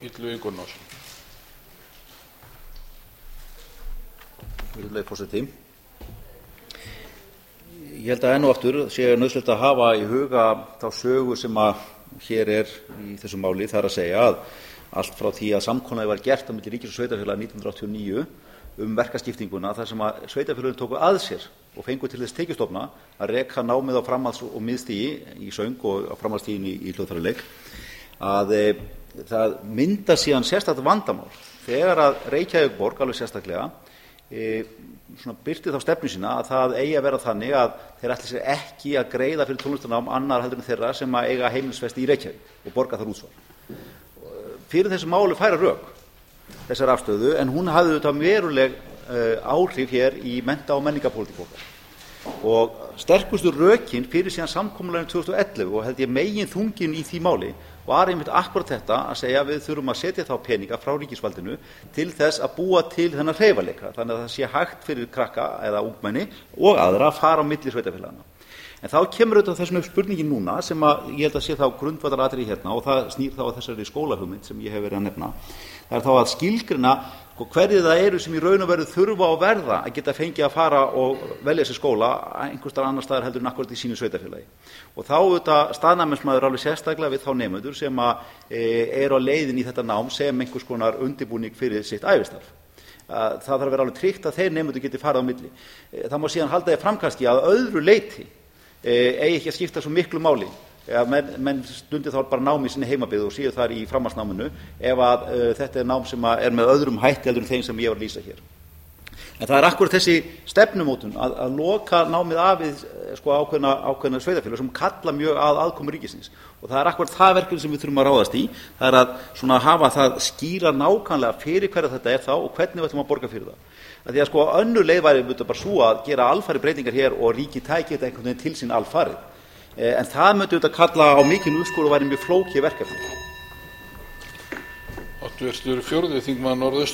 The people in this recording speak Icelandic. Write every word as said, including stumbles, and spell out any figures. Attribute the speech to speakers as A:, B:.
A: Illugi Gunnarsson.
B: Virðulegi forseti. Ég held að enn og aftur sé nauðsynlegt að hafa í huga þá sögu sem að hér er í þessu máli, það er að segja að allt frá því að samkomulagið var gert á milli ríkis og sveitarfélaga nítján hundruð áttatíu og níu um verkaskiptinguna, þar sem að sveitarfélögin tóku að sér og fengu til þess tekjustofna að reka námið á framhalds- og miðstigi í söng og á framhaldsstiginu í, í hljóðfæraleik, að e, það mynda síðan sérstakt vandamál þegar að Reykjavíkurborg alveg sérstaklega e, svona birti þá stefnu sína að það eigi að vera þannig að þeir ætli sér ekki að greiða fyrir tónlistarnám annar heldur en þeirra sem að eiga heimilisfesti í Reykjavík og borga þar útsvar. Fyrir þessu máli færa rök þessar afstöðu, en hún hafði auðvitað veruleg uh, áhrif hér í mennta- og menningarpólitík okkar. Og sterkustu rökin fyrir síðan samkomulaginu tvö þúsund og ellefu og held ég megin þungin í því máli var einmitt akkurat þetta að segja að við þurfum að setja þá peninga frá ríkisvaldinu til þess að búa til þennan hreyfanleika, þannig að það sé hægt fyrir krakka eða ungmenni og aðra að fara á milli sveitarfélaganna. En þá kemur auðvitað þessum upp spurningin núna sem að ég held að sé þá grundvallaratriði hérna, og það snýr þá að þessari skólahugmynd sem ég hef verið að nefna. Það er þá að skilgrina hverjir það eru sem í raun og veru þurfa að verða að geta fengið að fara og velja sér skóla einhvers staðar annar staðar heldur en akkúrat í sínu sveitarfélagi. Og þá auðvitað staðnæmismaður alveg sérstaklega við þá nemendur sem að e, eru á leiðin í þetta nám sem einhvers konar undirbúning fyrir sitt ævistarf. Það þarf að vera alveg tryggt að þeir nemendur geti farið á milli. Það má síðan halda því fram kannski að öðru leyti eigi ekki að skipta svo miklu máli. Ja, menn, menn stundi þá bara námi í sinni heimabyggð og séu þar í framhaldsnáminu ef að uh, þetta er nám sem er með öðrum hætti heldur en þeim sem ég var að lýsa hér. En það er akkurat þessi stefnumótun að, að loka námið af við sko, ákveðna, ákveðna sveitarfélög sem kalla mjög að aðkomu ríkisins. Og það er akkurat það verkefni sem við þurfum að ráðast í. Það er að svona, hafa það skýra nákvæmlega fyrir hverja þetta er þá og hvernig við ætlum að borga fyrir það. Að því að sko önnur leið væri bara svo að gera alfari breytingar hér og ríki tæki þetta einhvern veginn til sín alfarið. En það myndi auðvitað kalla á mikinn úrskurð og væri mjög flókið verkefni.
A: Háttvirtur fjórði þingmaður Norðausturkjördæmis.